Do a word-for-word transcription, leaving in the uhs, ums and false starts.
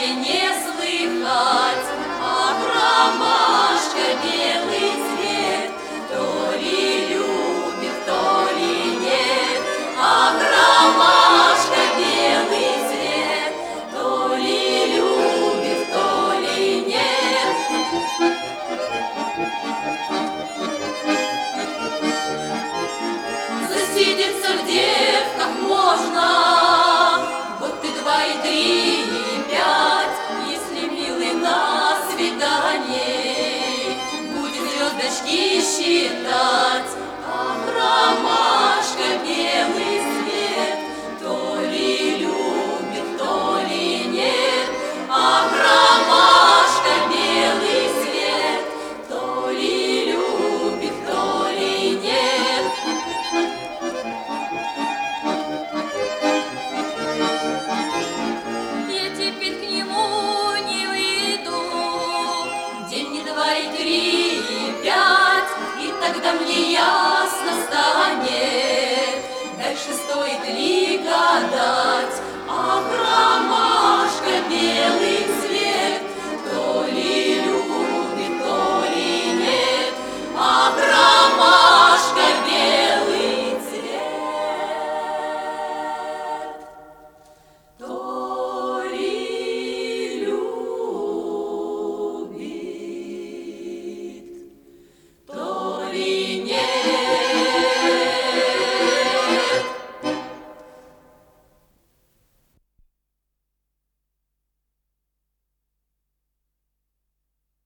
мне не слыхать, а ромашка белый цвет, то ли любит, то ли нет, а ромашка белый цвет, то ли любит, то ли нет. Засидеться в девках можно, вот и два, и три, и пять, если милый на свидании будет звездочки считать. Ах, ромашка белый цвет, то ли любит, то ли нет. Ах, ромашка белый цвет, то ли любит, то ли нет. Я теперь к нему не выйду, день не два, и три, и пять, и тогда мне ясно станет, дальше стоит ли гадать. Ах, ромашка белый цвет,